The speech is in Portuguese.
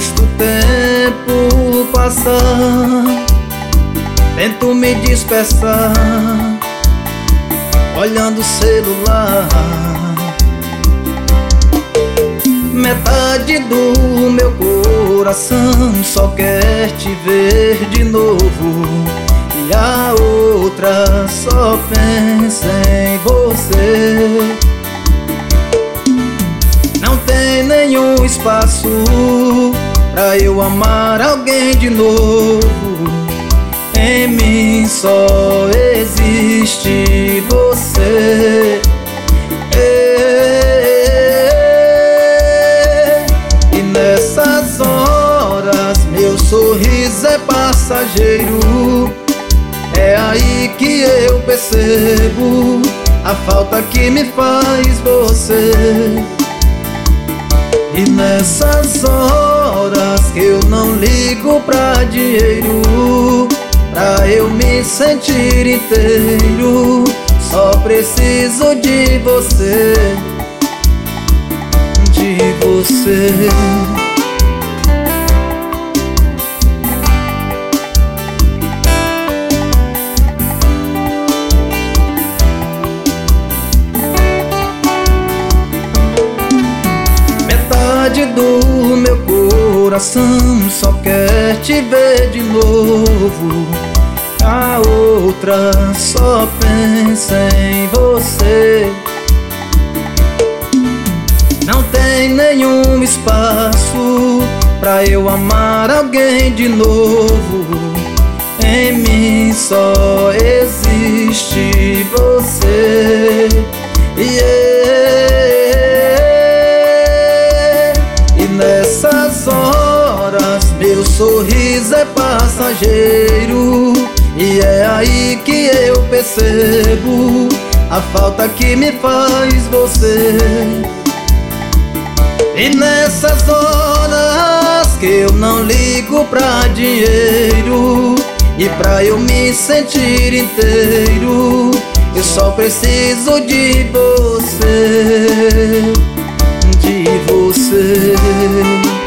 visto o tempo passar, tento me dispersar, olhando o celular. Metade do meu coração só quer te ver de novo, e a outra só pensa em você. Não tem nenhum espaço pra eu amar alguém de novo. Em mim só existe você. E nessas horas meu sorriso é passageiro. É aí que eu percebo a falta que me faz você. E nessas horas que eu não ligo pra dinheiro, pra eu me sentir inteiro, só preciso de você, de você. Metade do meu coração só quer te ver de novo, a outra só pensa em você. Não tem nenhum espaço pra eu amar alguém de novo. Em mim só existe você. E nessas horas meu sorriso é passageiro, e é aí que eu percebo a falta que me faz você. E nessas horas que eu não ligo pra dinheiro, e pra eu me sentir inteiro, eu só preciso de você, de você.